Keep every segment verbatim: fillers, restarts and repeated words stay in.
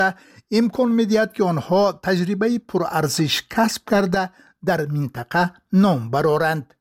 امکان می‌دهد که آنها تجربه پرارزش کسب کرده در منطقه نام برآورند.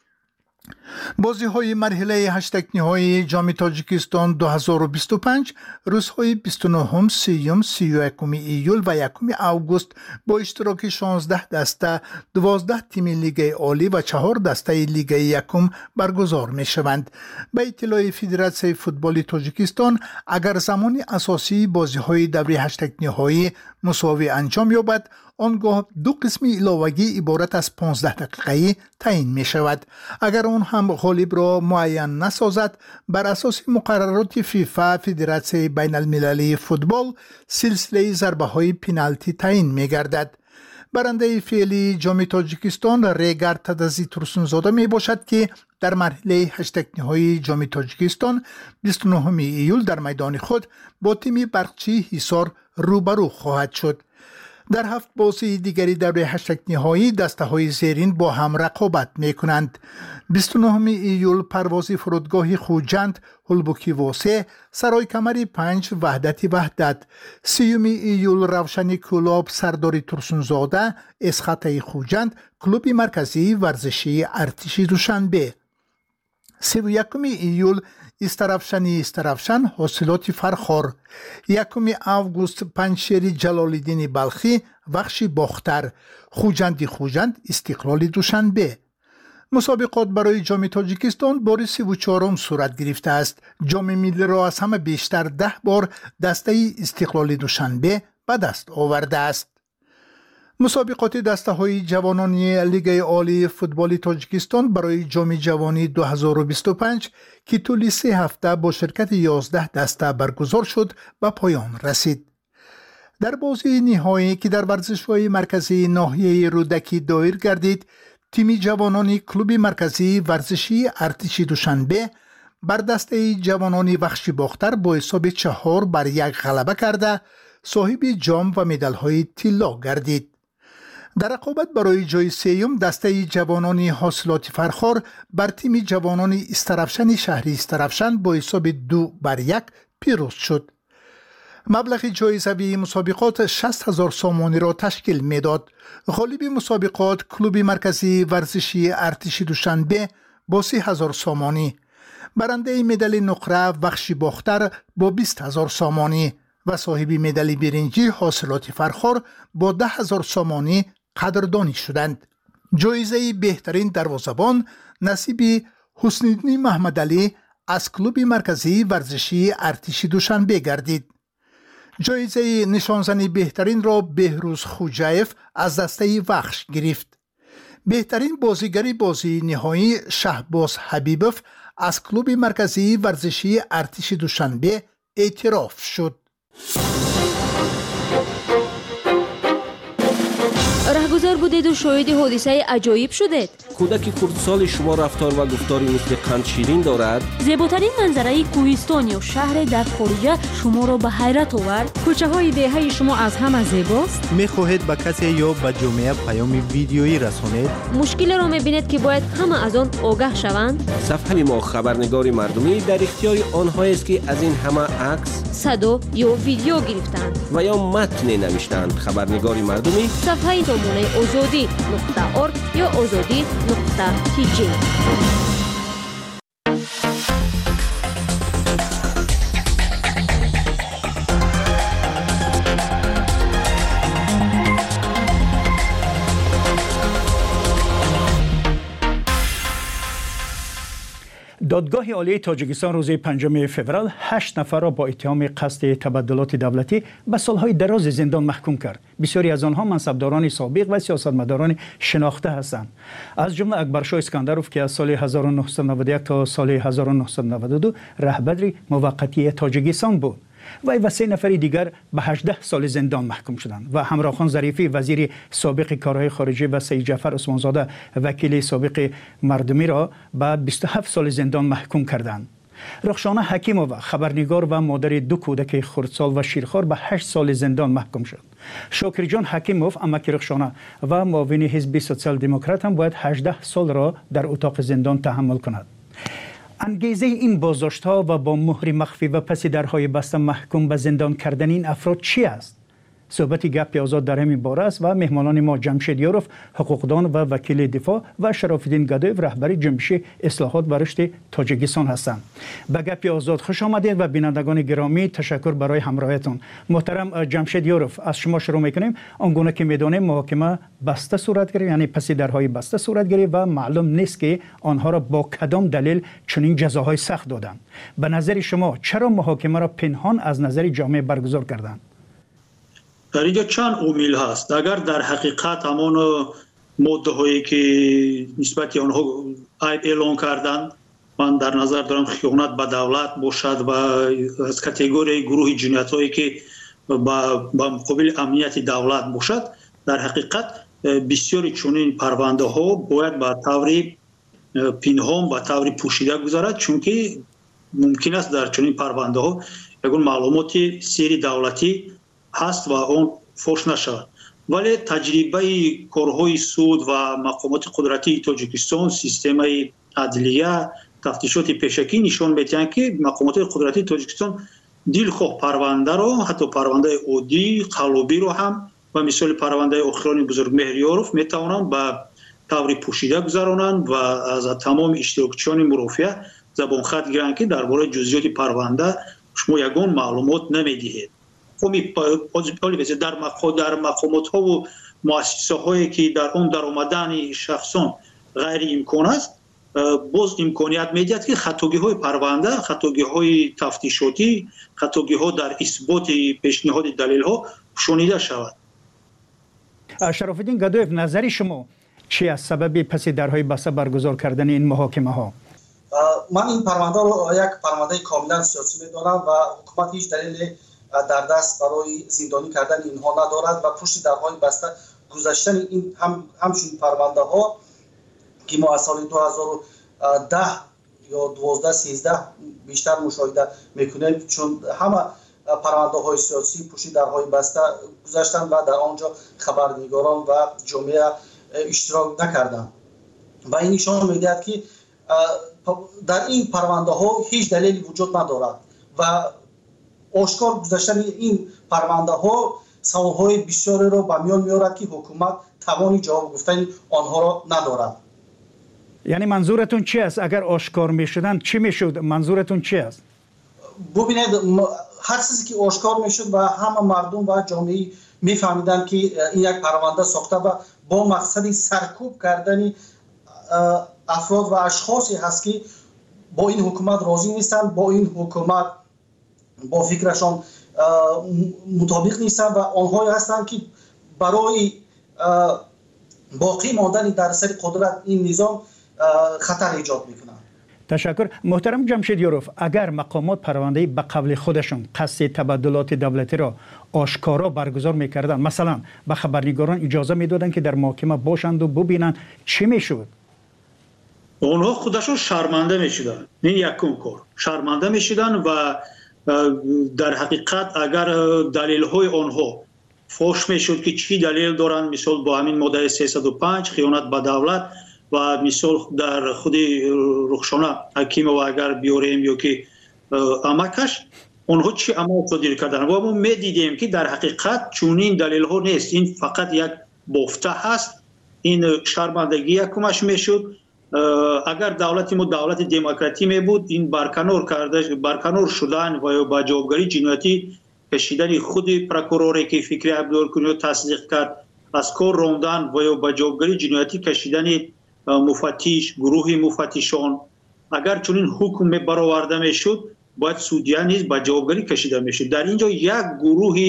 بازی های مرحله هشت نهایی جام تاجیکستان دو هزار و بیست و پنج روزهای بیست و نه، سی، سی و یک ایول و یکم آگوست با اشتراک شانزده دسته، دوازده تیم لیگ عالی و چهار دسته لیگ یکم برگزار می شوند. به اطلاع فدراسیون فوتبال تاجیکستان، اگر زمان اساسی بازی های دوره هشت نهایی مساوی انجام یابد، آنگاه دو قسم علاوگی عبارت از پانزده دقیقه‌ای تعیین می شود. اگر آن هم غالب را معین نسازد، بر اساس مقررات فیفا فدراسیون بین المللی فوتبال سلسله ضربه های پنالتی تعیین می گردد. برنده فعلی جام تاجیکستان ریگر تدزی ترسونزاده می باشد که در مرحله هشت نهایی جام تاجیکستان بیست و نه ایول در میدان خود با تیم برقچی حصار روبرو خواهد شد. در هفت بازی دیگری در هشت نهایی دسته های زیرین با هم رقابت می کنند. بیست و نه ایول پروازی فرودگاه خوجند هلبوکی واسه سرای کمری پنج وحدت وحدت، سی ایول روشنی کلاب سرداری ترسونزاده اسخطه خوجند کلوب مرکزی ورزشی ارتش دوشنبه، سی و یکم ایول استرافشنی استرافشن حاصلات فرخار، یکم آگوست پنجشیر جلالالدین بلخی وخشی باختر، خوجندی خوجند استقلال دوشنبه. مسابقات برای جام تاجیکستان بار سی و چهارم صورت گرفته است. جام ملی را از همه بیشتر ده بار دسته استقلال دوشنبه به دست آورده است. مسابقات دسته های جوانانی لیگ عالی فوتبال تاجیکستان برای جام جوانی دو هزار و بیست و پنج که طول سه هفته با شرکت یازده دسته برگزار شد به پایان رسید. در بازی نهایی که در ورزشگاه مرکزی ناحیه رودکی دایر گردید، تیم جوانانی کلوب مرکزی ورزشی ارتش دوشنبه بر دسته جوانانی وخشی باختر با حساب چهار بر یک غلبه کرده صاحب جام و مدال های طلا گردید. در رقابت برای جای سیوم دسته جوانان حاصلات فرخار بر تیم جوانان استرافشن شهری استرافشن با حساب دو بر یک پیروز شد. مبلغ جایزه مسابقات شصت هزار سامانی را تشکیل میداد. غالب مسابقات کلوب مرکزی ورزشی ارتش دوشنبه با سی هزار سامانی، برنده مدال نقره وخشی باختر با بیست هزار سامانی و صاحب مدال برنجی حاصلات فرخار با ده هزار سامانی قدردانی شدند. جایزه بهترین دروازه‌بان نصیب حسن‌الدین محمدعلی از کلوب مرکزی ورزشی ارتش دوشنبه گردید. جایزه نشانزنی بهترین را بهروز خوجایف از دسته وخش گرفت. بهترین بازیگری بازی نهایی شهباز حبیبوف از کلوب مرکزی ورزشی ارتش دوشنبه اعتراف شد. رهگذر بودید و شاهد حادثه عجایب شدید. کودک کردسال شما رفتار و گفتاری مثل قند شیرین دارد. زیباترین منظره کوهستان یا شهر در خارج شما را به حیرت آورد. کوچه های دهه شما از همه زیباست. میخواهید به کسی یا به جامعه پیام ویدیویی رسانید؟ مشکل را میبینید که باید همه از آن آگاه شوند. صفحه ما خبرنگار مردمی در اختیار آنهایی است که از این همه عکس، صدا یا ویدیو گرفتند و یا متن نوشتند. خبرنگار مردمی صفحه سامانه آزادی نقطه ارگ یا آزادی نقطه تی جی. دادگاه عالی تاجیکستان روز پنجم فوریه هشت نفر را با اتهام قصد تبدلات دولتی به سالهای دراز زندان محکوم کرد. بسیاری از آنها منصبداران سابق و سیاستمداران شناخته هستند. از جمله اکبرشاه اسکندروف که از سال هزار و نهصد و نود و یک تا سال هزار و نهصد و نود و دو رهبر موقتی تاجیکستان بود. وی و سه نفر دیگر به هجده سال زندان محکوم شدند و همراخان ظریفی وزیر سابق کارهای خارجه و سید جعفر عثمانزاده وکیل سابق مردمی را به بیست و هفت سال زندان محکوم کردند. رخشانه حکیمووا خبرنگار و مادر دو کودک خردسال و شیرخوار به هشت سال زندان محکوم شد. شاکرجان حکیموف امک رخشانه و معاون حزب سوسیال دموکرات هم باید هجده سال را در اتاق زندان تحمل کند. انگیزه این بازداشت‌ها و با مهر مخفی و پس درهای بسته محکوم به زندان کردن این افراد چی است؟ صحبت گپ آزاد در همین باره است و مهمانان ما جمشید یوروف حقوقدان و وکیل دفاع و شراف‌الدین گدایف رهبر جنبش اصلاحات و رشد تاجیکستان هستند. به گپ آزاد خوش آمدید و بینندگان گرامی تشکر برای همراهیتون. محترم جمشید یوروف، از شما شروع می‌کنیم. آنگونه که می‌دانیم محاکمه بسته صورت گرفت، یعنی پس درهای بسته صورت گرفت و معلوم نیست که آنها را با کدام دلیل چنین جزاهای سخت دادند. به نظر شما چرا محاکمه را پنهان از نظر جامعه برگزار کردند؟ در اینجا چند عامل هست. اگر در حقیقت همان ماده هایی که نسبت آنها اعلان کردند، من در نظر دارم خیانت به دولت باشد و از کاتگوری گروه جنایت هایی که با مقابل امنیت دولت باشد، در حقیقت بسیاری چنین پرونده ها باید به طور پنهان به طور پوشیده گذرد، چون که ممکن است در چنین پرونده ها یگان معلومات سری دولتی هست و اون فوش نشود. ولی تجربه کارهای سود و مقامات قدرتی تاجیکستان، سیستم عدلیه، تفتیشات پیشکی نشان می‌دهند که مقامات قدرتی تاجیکستان دلخواه پرونده را، حتی پرونده عادی قلابی رو هم و مثال پرونده آخران بزرگ مهریاروف میتوانند به طور پوشیده گذرانند و از تمام اشتراکچیان مرافعه زبان خط گیرند که درباره جزئیات پرونده شما یگان معلومات نمیدهید. در در مقامات ها و مؤسسه هایی که در اون در آمدن شخصان غیر امکان است، باز امکانیت میدهد که خطاگی های پرونده، خطاگی های تفتیشاتی، خطاگی ها در اثبات پیشنهاد دلیل ها شنیده شود. شراف‌الدین گدایف، نظر شما چی از سبب پس درهای بسته برگزار کردن این محاکمه ها؟ من این پرونده رو یک پرونده کاملا سیاسی میدانم و حکومت هیچ دلیل در دست برای زندانی کردن اینها ندارد و پشت درهای بسته گذاشتن این هم همچون پرونده ها که ما از سال دو هزار و ده یا دوازده سیزده بیشتر مشاهده میکنیم، چون همه پرونده های سیاسی پشت درهای بسته گذاشتن و در آنجا خبرنگاران و جامعه اشتراک نکردند و این نشان میدهد که در این پرونده ها هیچ دلیلی وجود ندارد و آشکار گذاشتن این پرونده ها سوالهای بسیاری را به میان میارد که حکومت توانی جواب گفتن آنها را ندارد. یعنی منظورتون چی است؟ اگر آشکار میشدن چی میشد؟ منظورتون چی است؟ ببینید، هر چیزی که آشکار میشد و همه مردم و جامعه میفهمیدن که این یک پرونده ساخته و با مقصد سرکوب کردن افراد و اشخاصی هست که با این حکومت راضی نیستند، با این حکومت با فکرشان مطابق نیستند و آنهایی هستند که برای باقی ماندن در سر قدرت این نظام خطر ایجاد میکنند. تشکر. محترم جمشید یوروف، اگر مقامات پرونده به قبل خودشون قصد تبادلات دولتی را آشکارا برگزار میکردن، مثلا به خبرنگاران اجازه میدادن که در محاکمه باشند و ببینند، چی میشد؟ اونها خودشون شرمنده میشدن. این یکم کار شرمنده میشدن و در حقیقت اگر دلیل های آنها فوش میشد که چی دلیل دارن، مثال با همین ماده سیصد و پنج خیانت به دولت و مثال در خود رخشانه حکیم و اگر بیاریم یا که امکش اونها چی عمل صادر کردن و ما میدیدیم که در حقیقت چونین دلیل ها نیست، این فقط یک بافته هست. این شرمندگی یکمش میشد. اگر دولت ما دولت دموکراتی می بود، این برکنار کرده برکنار شدن و یا با جوابگری جنایتی کشیدن خود پروکوروری که فکری عبدالکنی تصدیق کرد، از کار راندن و یا با جوابگری جنایتی کشیدن مفتش، گروه مفتشان، اگر چنین حکم برآورده میشد باید سودیان نیز با جوابگری کشیده میشد. در اینجا یک گروه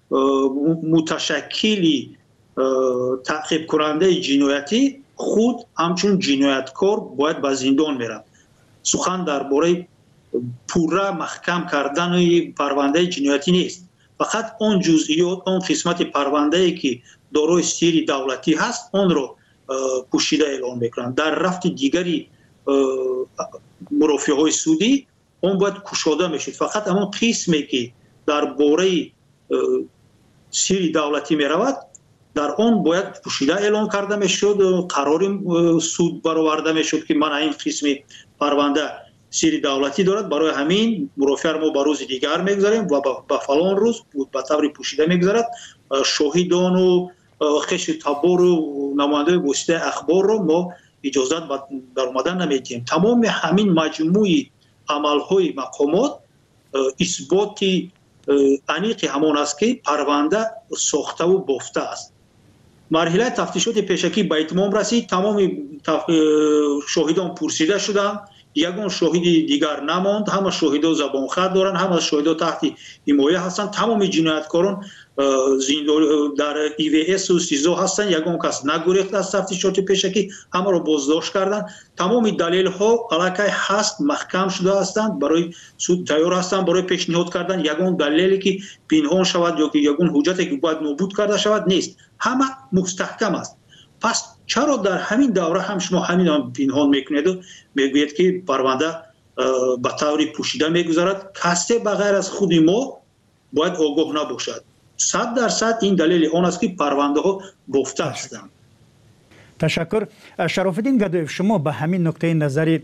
متشکلی تعقیب کننده جنایتی خود همچون جنایتکار باید به زندان میرن. سخن درباره پوره محکم کردن پرونده جنایتی نیست، فقط اون جزئیات، اون قسمت پرونده ای که دارای سری دولتی هست اون رو پوشیده اعلام میکنن. در رفت دیگری مرافعه های سودی اون باید کشاده میشد. فقط همون قسمی که درباره سری دولتی میرود در آن باید پوشیده اعلام کرده میشد، قرار سود برآورده میشد که من این قسم پرونده سری دولتی دارد. برای همین مرافعه ما به روز دیگر میگذاریم و به فلان روز به طور پوشیده میگذارد. شاهدان و خش تبار و نماینده واسطه اخبار رو ما اجازه در اومدن نمیدیم. تمام همین مجموعی عملهای مقامات اثبات انیق همان است که پرونده ساخته و بافته است. مرحله تفتیشات پیشکی به اتمام رسید. تمام شاهدان پرسیده شدند. یگان شاهد دیگر نماند. همه شاهدان زبان خط دارند، همه شاهدان تحت حمایه هستند. تمام جنایتکاران در ای وی اس و سیزو هستند. یگان کس نگریخته از تفتیشات پیشکی، همه را بازداشت کردند. تمام دلیل ها علاقه هست محکم شده هستند، برای سود تیار هستند برای پیشنهاد کردن یگان دلیلی که پنهان شود یا که یگان حجتی که باید نابود کرده شود نیست. همه مستحکم است. پس چرا در همین دوره هم شما همین هم پنهان میکنید و میگوید که پرونده به طور پوشیده میگذارد؟ کسی بغیر از خود ما باید آگاه نباشد. صد درصد این دلیل آن است که پرونده ها بافته هستند. تشکر. شرف الدین گدایف، شما به همین نکته نظری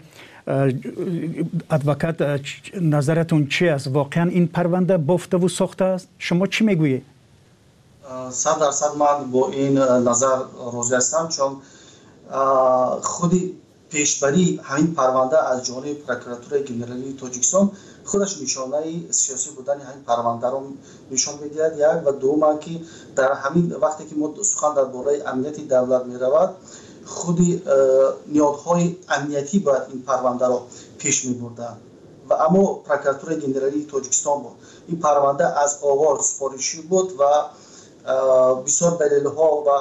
ادوکات نظرتون چی است؟ واقعا این پرونده بافته و ساخته است؟ شما چی میگویید؟ صد درصد من با این نظر راضی هستم، چون خودی پیشبری همین پرونده از جانب پروکراتور گنرالی تاجیکستان خودش نشانه سیاسی بودن همین پرونده رو نشان می‌دهد. یک و دوم که در همین وقتی که ما سخن درباره امنیت دولت می‌رود، خودی نیازهای امنیتی باید این پرونده رو پیش می‌بردند و اما پروکراتور گنرالی تاجیکستان بود. این پرونده از آغاز سفارشی بود و بسیار دلیل‌ها و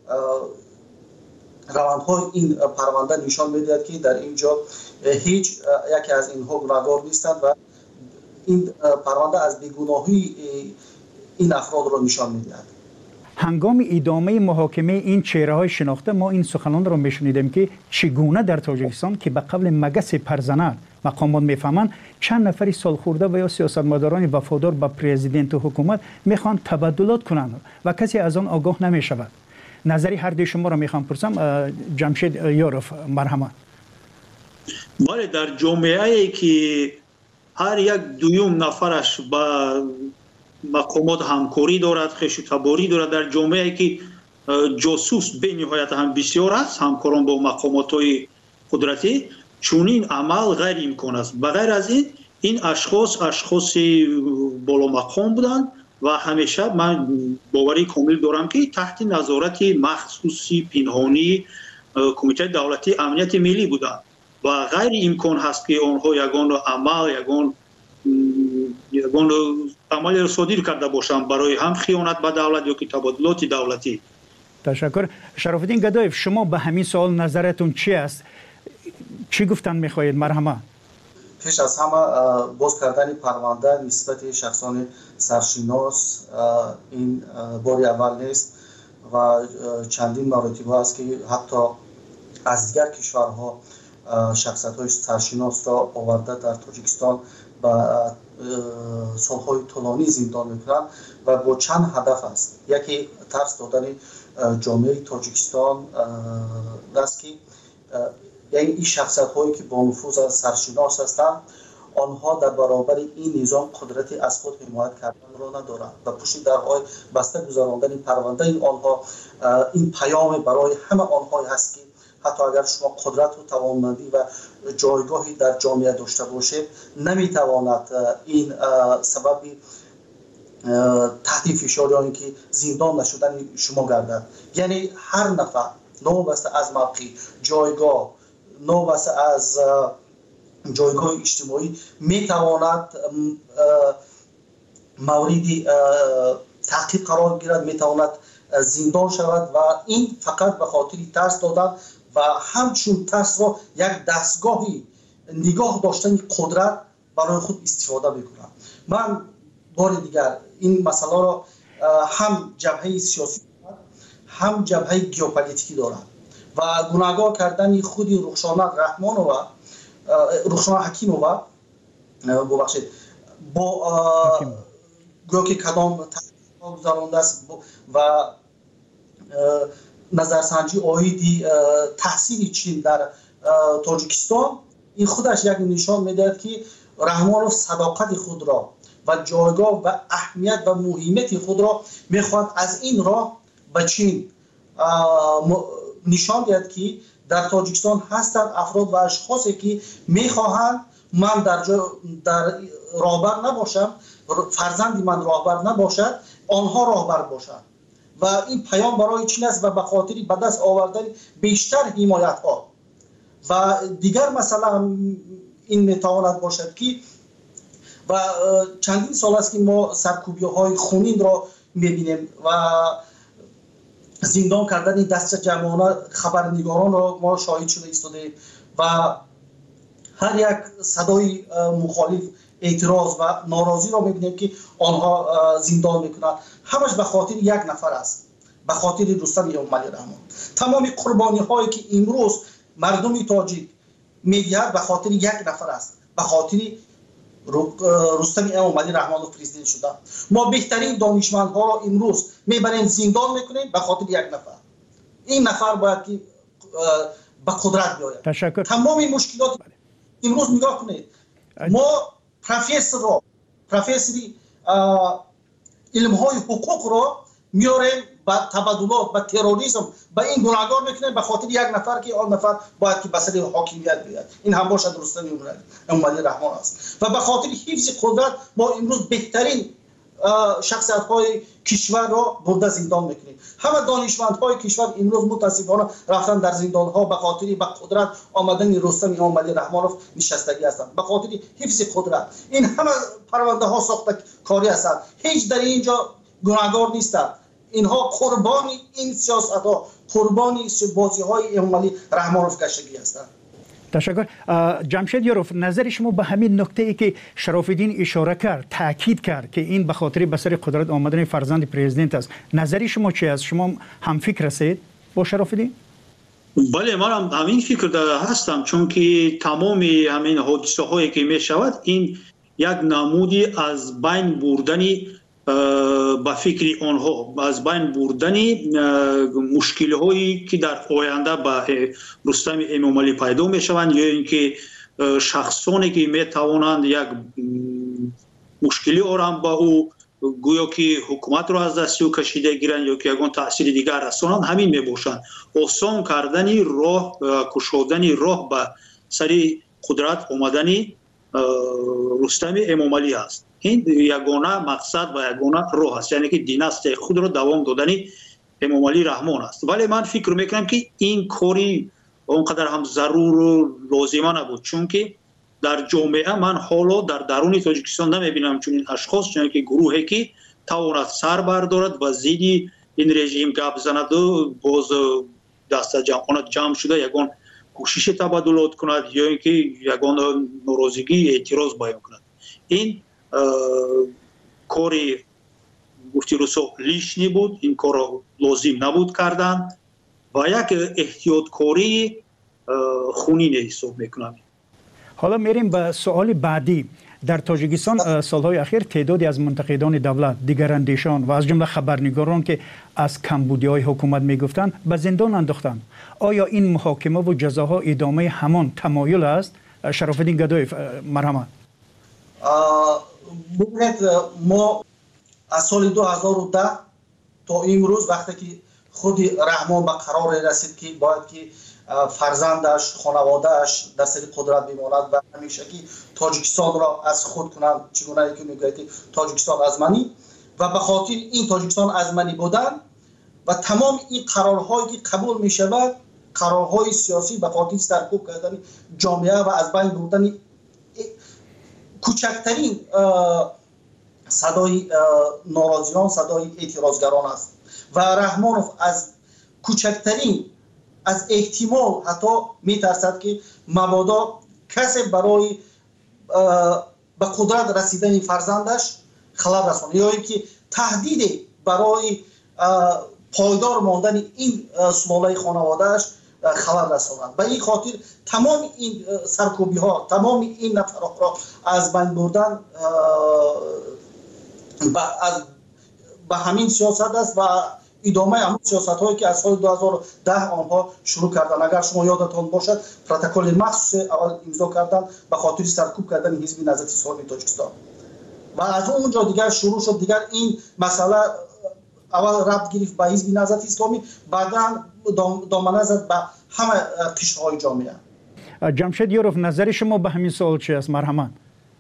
روندهای این پرونده نشان می‌دهد که در اینجا هیچ یکی از اینها گناهکار نیستند و این پرونده از بیگناهی این افراد را نشان می‌دهد. هنگام ادامه محاکمه این چهره‌های شناخته ما این سخنان را می‌شنیدیم که چگونه در تاجیکستان که به قبل مگس پرزنر مقامات میفهمند چند نفری سالخورده و یا سیاستمداران وفادار به پرزیدنت و حکومت میخوان تبادلات کنند و کسی از آن آگاه نمیشود. نظری هر دوی شما را میخوام پرسم. جمشید یاروف، مرحمت. بله، در جامعه‌ای که هر یک دویم نفرش با مقامات همکاری دارد، خش تباری دارد، در جامعه‌ای که جاسوس به نهایت هم بسیار است، همکاران با مقامات‌های قدرتی، چونین عمل غیر امکان است. بغیر از این این اشخاص اشخاص بالا مقام بودند و همیشه من باوری کامل دارم که تحت نظارت مخصوصی پنهانی کمیته دولتی امنیت ملی بودند و غیر امکان هست که آنها یگان عمل یگان یگان عمل صادر کرده باشند برای هم خیانت به دولت یا که تبادلات دولتی. تشکر. شرف الدین گدایف، شما به همین سوال نظرتون چی است؟ چی گفتن میخواهید؟ مرحمت. پیش از همه باز کردن پرونده نسبت شخصان سرشناس این باری اول نیست و چندین مراتب است که حتی از دیگر کشورها شخصیت‌های سرشناس را آورده در تاجیکستان و سالهای طولانی زندان میکنند و با چند هدف است. یکی ترس دادن جامعه تاجیکستان است که یعنی این شخصیت هایی که با نفوذ از سرشناس هستند آنها در برابر این نظام قدرتی از خود حمایت کردن را ندارند و پشت درهای بسته گذراندن پرونده این آنها این پیام برای همه آنها هست که حتی اگر شما قدرت و توانمندی و جایگاهی در جامعه داشته باشید نمیتواند این سبب تحت فشار یا اینکه زندان نشدن شما گردد. یعنی هر نفر نوبسته از موقع جایگاه نوبسته از جایگاه اجتماعی میتواند موردی تعقیب قرار گیرد، میتواند زندان شود و این فقط به خاطر ترس دادن و همچون ترس را یک دستگاهی نگاه داشتن قدرت برای خود استفاده میکنند. من بار دیگر این مسئله را هم جبهه سیاسی هم جبهه گیوپولیتیکی دارد و گناهکار کردن خودی رخشانه رحمان و رخشانه حکیم و ببخشید با گویا که کدام تحقیق گذرانده است و نظرسنجی آیدی تحصیل چین در تاجیکستان این خودش یک نشان میدهد که رحمانوف صداقت خود را و جایگاه و اهمیت و مهمیت خود را میخواد از این راه به چین نشان دهد که در تاجیکستان هستند افراد و اشخاصی که میخواهند من در در راهبر نباشم، فرزندی من راهبر نباشد، آنها راهبر باشند و این پیام برای چین است و به خاطر به دست آوردن بیشتر حمایت ها و دیگر مثلا این میتواند باشد که و چندین سال است که ما سرکوبی های خونین را میبینیم و زندان کردن دست جمعانه خبرنگاران را ما شاهد شده ایستادیم و هر یک صدای مخالف اعتراض و ناراضی را میبینیم که آنها زندان میکنند. همش به خاطر یک نفر است، به خاطر رستم اموملی رحمان. تمام قربانی هایی که امروز مردم تاجیک میدهد به خاطر یک نفر است، به خاطر رستم اموملی رحمان پرزیدنت شده. ما بهترین دانشمندها را امروز میبریم زندان میکنیم به خاطر یک نفر. این نفر باید که به قدرت بیاید. تشکر. تمام مشکلات امروز نگاه کنید، ما پروفسور را پروفسوری علم های حقوق را میاریم با تبادلات با تروریسم با این گناهکار میکنیم به خاطر یک نفر که آن نفر باید که به سر حاکمیت بیاد. این هم باشد رستم اموملی رحمان است و به خاطر حفظ قدرت ما امروز بهترین شخصیت های کشور را برده زندان میکنیم. همه دانشمند های کشور امروز متاسفانه رفتن در زندان ها به خاطر به قدرت آمدن رستم اموملی رحمانوف نشستگی هستند، به خاطر حفظ قدرت. این همه پرونده ها ساخته کاری هستند، هیچ در اینجا گناهکار نیستند. اینها قربانی این سیاست ها، قربانی بازی های اموملی رحمانوف کشیدگی هستند. تشکر. جمشید یاروف، نظر شما به همین نکته ای که شراف‌الدین اشاره کرد، تاکید کرد که این به خاطر به سر قدرت آمدن فرزند پرزیدنت است، نظر شما چی است؟ شما هم فکر هستید با شراف‌الدین؟ بله، من هم همین فکر هستم، چون که تمام همین حادثه هایی که می شود این یک نمودی از بین بردنی با فکر آنها، از بین بردنی مشکل هایی که در آینده با رستم اموملی پیدا می شوند یا اینکه شخصانی که می توانند یک مشکلی آرام با او گویا که حکومت را از دست او کشیده گیرند یا که یگان تاثیر دیگر رسانند، همین می باشند. آسان کردن راه، کشودن راه به سر قدرت آمدن رستم اموملی است. این یگانه مقصد و یگانه راه است، یعنی که دیناستی خود را دوام دادن اموملی رحمان است. ولی من فکر میکنم که این کاری اونقدر هم ضرور و لازمه نبود، چون که در جامعه من حالا در درون تاجیکستان نمیبینم چون این اشخاص، چون که گروهی که تواند سر بردارد و زیدی این رژیم گپ بزند و باز دست جمعانه جمع شده یگان کوشش تبادلات کند یا اینکه یگان ناراضگی اعتراض بیان کند. این کاری گفتی رسو لیشنی بود، این کار را لازم نبود کردن و یک احتیاطکاری خونین حساب میکنم. حالا میریم به سوال بعدی. در تاجیکستان سالهای اخیر تعدادی از منتقدان دولت، دیگراندیشان و از جمله خبرنگاران که از کمبودی‌های حکومت میگفتند به زندان انداختند. آیا این محاکمه و جزاها ادامه همان تمایل است؟ شراف‌الدین گدایف، مرحمت. ببینید، ما از سال دو هزار و ده تا امروز وقتی که خود رحمان به قرار رسید که باید که فرزندش، خانوادهش در سر قدرت بماند و همیشه که تاجیکستان را از خود کنند، چگونه که میگه که تاجیکستان از منی و به خاطر این تاجیکستان از منی بودن و تمام این قرارهایی که قبول می شود، قرارهای سیاسی به خاطر سرکوب کردن جامعه و از بین بردن کوچکترین صدای ناراضیان، صدای اعتراضگران است و رحمانوف از کوچکترین از احتمال حتی میترسد که مبادا کسی برای به قدرت رسیدن فرزندش خلل رساند یا اینکه تهدید برای پایدار ماندن این سلاله خانوادهش خلل رساند. به این خاطر تمام این سرکوبی ها، تمام این نفرات را از بین بردن به همین سیاست است و ادامه همون سیاست‌هایی که از سال دو هزار و ده آنها شروع کردن. اگر شما یادتان باشد پروتکل مخصوص اول امضا کردن به خاطر سرکوب کردن حزب نهضت اسلامی تاجیکستان و از اونجا دیگر شروع شد. دیگر این مسئله اول ربط گرفت به حزب نهضت اسلامی، بعدا دامنه زد به همه قشرهای جامعه. جمشید یوروف، نظر شما به همین سوال چی است؟ مرحمت.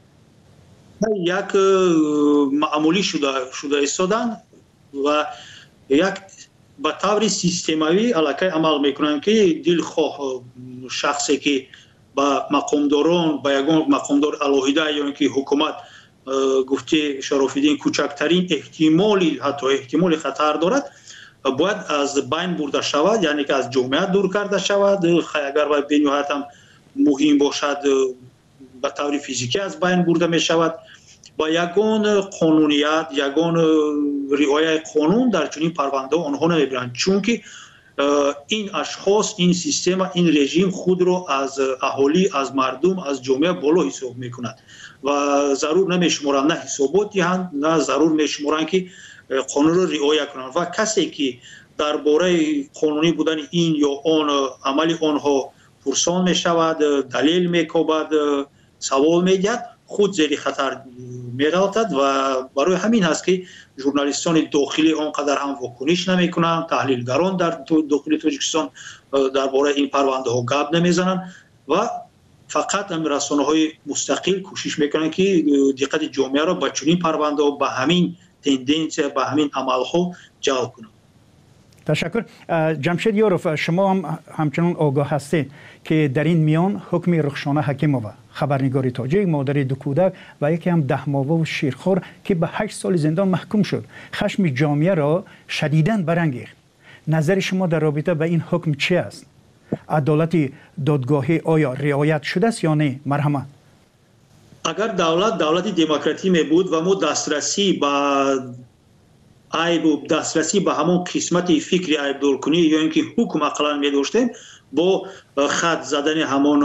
یک معمولی شده شده ایستادن و یک به طور سیستماوی علاقه عمل میکنن که دلخواه شخصی که با مقامداران با یگان مقامدار الهیده یا که حکومت گفته شرافالدین کوچکترین احتمالی حتی احتمال خطر دارد باید از بین برده شود، یعنی که از جامعه دور کرده شود. اگر باید بنیهایت هم مهم باشد به طور فیزیکی از بین برده می شود. با یگان قانونیت، یگان رعایت قانون در چنین پرونده آنها نمیبرند، چون که این اشخاص، این سیستم، این رژیم خود را از اهالی، از مردم، از جامعه بالا حساب میکند و ضرور نمیشمارند نه حسابات دهند، نه ضرور میشمارند که قانون را رعایت کنند و کسی که درباره قانونی بودن این یا آن عمل آنها پرسان میشود، دلیل میکوبد، سوال میگد، خود زیر خطر می‌افتد و برای همین هست که ژورنالیستان داخلی آنقدر هم واکنش نمی‌کنند، تحلیلگران در داخل تاجیکستان درباره این پرونده ها گپ نمیزنند و فقط هم رسانه‌های مستقل کوشش میکنند که دقت جامعه را به چنین پرونده ها، به همین تندنس، به همین عمل‌ها جلب کنند. تشکر. جمشید یوروف، شما هم همچنان آگاه هستید که در این میان حکم رخشانه حکیمووا، خبرنگار تاجیک، مادر دو کودک و یکی هم ده ماهه و شیرخوار که به هشت سال زندان محکوم شد، خشم جامعه را شدیداً برانگیخت. نظر شما در رابطه با این حکم چی است؟ عدالت دادگاهی آیا رعایت شده است یا نه؟ مرحمت. اگر دولت دولت دموکراتی می بود و ما دسترسی به عیب و دسترسی به همون قسمت فکری عیب دور کنی یا اینکه حکم اقلا می داشتیم با خط زدن همون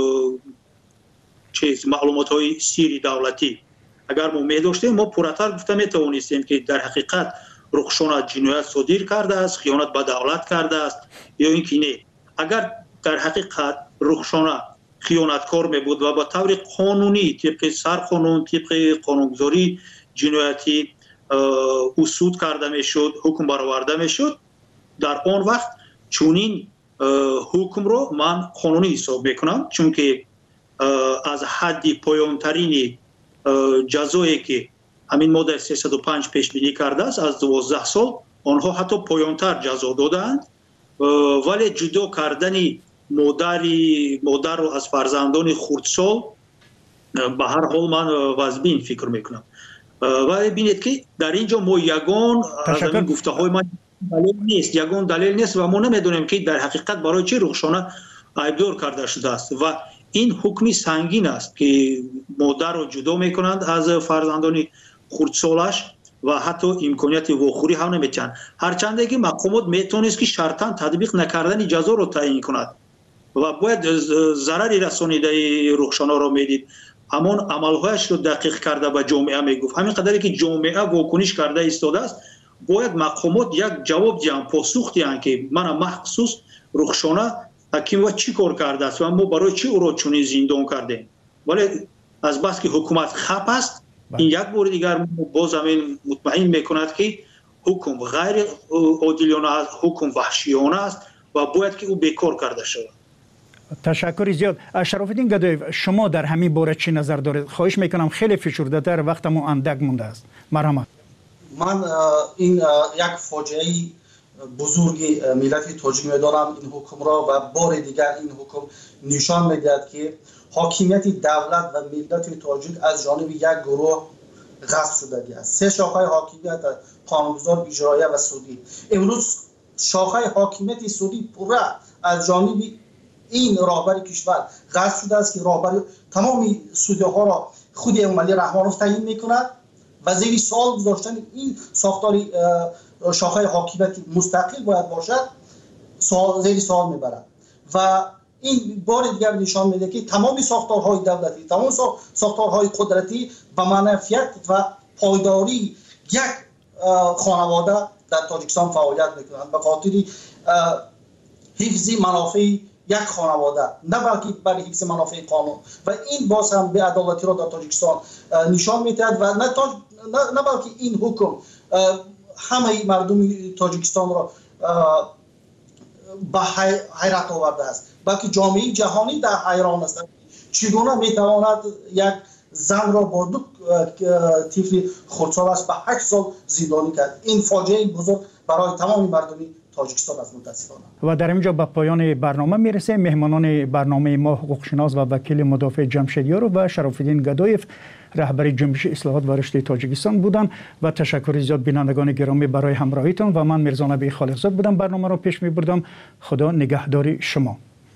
چیز معلومات های سیری دولتی اگر ما می داشتیم، ما پراتر گفته می توانستیم که در حقیقت رخشانه جنایت صادر کرده است، خیانت به دولت کرده است یا اینکه نه. اگر در حقیقت رخشانه خیانتکار می بود و با طور قانونی طبق سرقانون، طبق قانونگذاری جنایتی اصول کرده می شد، حکم برآورده می شد، در آن وقت چونین حکم رو من قانونی حساب میکنم، چون که از حد پایانترین جزایی که همین ماده سیصد و پنج پیش بینی کرده است از دوازده سال، آنها حتی پایانتر جزا دادند، ولی جدا کردن مادری مادر رو از فرزندان خردسال به هر حال من واجبین فکر میکنم. ولی ببینید که در اینجا ما یگان از این گفته های من دلیل نیست، یگان دلیل نیست و ما نمیدونیم که در حقیقت برای چه رخشانه عیبدار کرده شده است و این حکمی سنگین است که مادر رو جدا میکنند از فرزندان خردسالش و حتی امکانیت واخوری هم نمیتن، هرچند که مقامات میتونست که شرطاً تطبیق نکردن جزا رو تعیین کند و باید ضرری رسانیده رخشانه رو میدید، همون عملهایش رو دقیق کرده به جامعه میگفت. همین قدری که جامعه واکنش کرده ایستاده است، باید مقامات یک جواب دیان، پاسخ دیان که من مخصوص رخشانه حکیم و چی کار کرده است و ما برای چی او را چنین زندان کردیم. ولی از بس که حکومت خپ است، این یک بار دیگر باز همین مطمئن میکند که حکم غیر عادلانه است، حکم وحشیانه است و باید که او بیکار کرده شود. تشکر زیاد. شرافالدین گدایف، شما در همین باره چی نظر دارید؟ خواهش میکنم خیلی فشرده تر، وقتمون اندک مونده است. مرحمت. من این یک فاجعه بزرگ ملت تاجیک میدارم این حکم را و بار دیگر این حکم نشان میدهد که حاکمیت دولت و ملت تاجیک از جانب یک گروه غصب شده است. سه شاخه حاکمیت، قانونگذار، اجرایی و سودی. امروز شاخه حاکمیت سودی پوره از جانب این راهبر کشور غصب شده است که راهبر تمام سودی ها را خود امامعلی رحمانوف تعیین میکند و زیر سوال گذاشتن این ساختار شاخه حاکمیت مستقل باید باشد سوال زیر سوال میبرد و این بار دیگر نشان میده که تمام ساختارهای دولتی، تمام ساختارهای قدرتی به منفعت و پایداری یک خانواده در تاجیکستان فعالیت میکنند به خاطر حفظ منافع یک خانواده، نه بلکه برای حفظ منافع قانون. و این باز هم به عدالتی را در تاجیکستان نشان میدهد و نه, تاج... نه... نه بلکه این حکم همه مردم تاجیکستان را به حیرت آورده است، بلکه جامعه جهانی در حیران است چگونه میتواند یک زن را با دو طفل خردسالش به هشت سال زندانی کرد. این فاجعه بزرگ برای تمام مردم تاجیکستان است متاسفانه. و در اینجا به پایان برنامه میرسه. مهمانان برنامه ما حقوقشناس و وکیل مدافع جمشیدیارو و شرافالدین گدایف رهبر جنبش اصلاحات و رشد تاجیکستان بودند. و تشکر زیاد بینندگان گرامی برای همراهیتان. و من میرزا نبی خالقزاد بودم، برنامه را پیش میبردم. خدا نگهدار شما.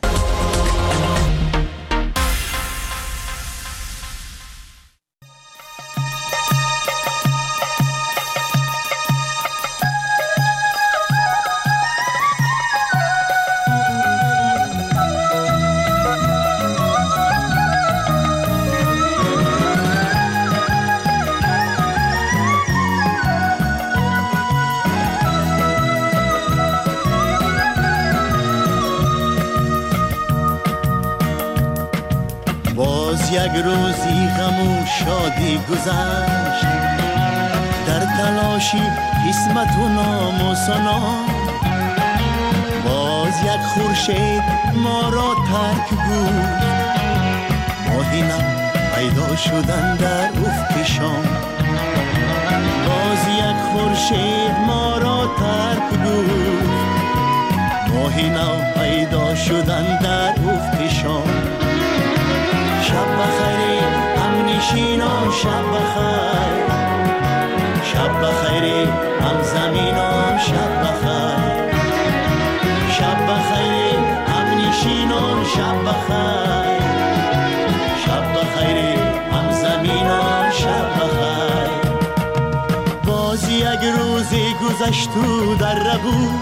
یک روزی غم و شادی گذشت، در تلاشی قسمت و نام و سنا. باز یک خورشید ما را ترک بود، ماهی نم پیدا شدن در افق شام. باز یک خورشید ما را ترک بود، ماهی نم پیدا شدن در افق شام. شب بخیر هم نشینان، شب بخیر، شب بخیر هم زمینان، شب بخیر، شب بخیر هم نشینان، شب بخیر، شب بخیر هم زمینان، شب بخیر. باز یک روزی گذشت و در بود،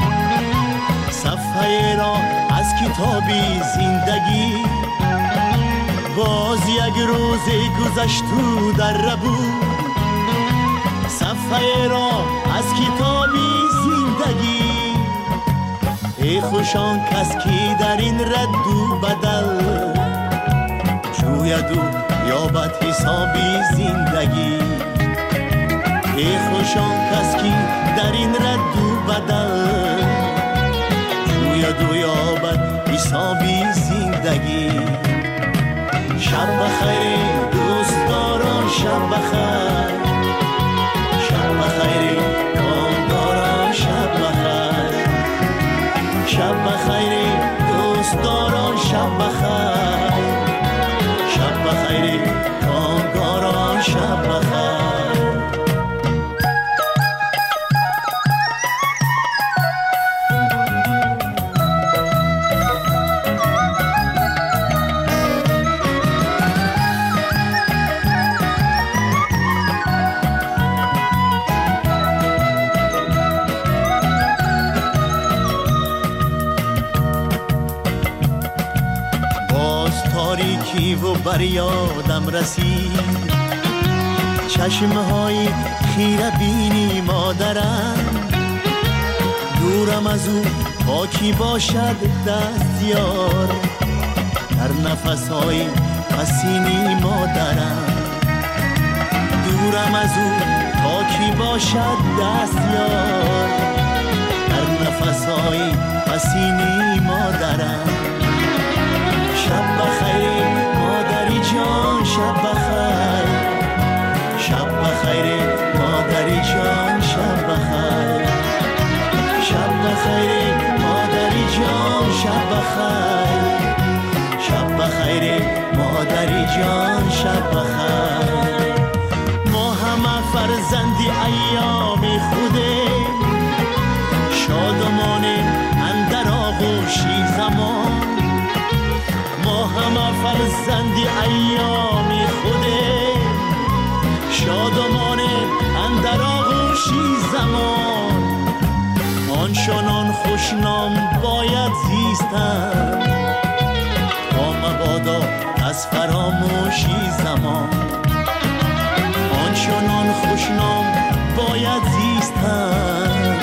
صفحه را از کتابی زندگی. باز یک روزی گذشت و در بود، صفحه را از کتابی زندگی. ای خوشان کس که در این رد و بدل، جوید و یابد حسابی زندگی. ای خوشان کس که در این رد و بدل، جوید و یابد حسابی زندگی. شب بخیر دوستداران، شب بخیر، شب بخیر کامگاران، شب بخیر، شب بخیر دوستداران، شب بخیر، شب بخیر کامگاران، شب بخیر. و بر یادم رسید چشمهای خیره بینی مادرم. دورم از او پاکی باشد دستیار، در نفسهای پسینی مادرم. دورم از او پاکی باشد دستیار، در نفسهای پسینی مادرم. شب بخیر مادری جان، شب بخیر، شب بخیر مادری جان، شب بخیر، شب بخیر مادری جان، شب بخیر، شب بخیر مادری جان، شب بخیر. ما همه فرزندی ایام خوده، شادمانه اندر آغوشی زمان. ما همه فرزندی ایام خوده، شادمانه اندر آغوشی زمان. آنچنان خوشنام باید زیستن، تا مبادا از فراموشی زمان. آنچنان خوشنام باید زیستن،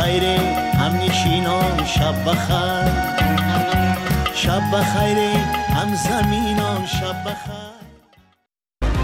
بخیر هم نشینان شب بخیر شب بخیر هم زمینان شب بخیر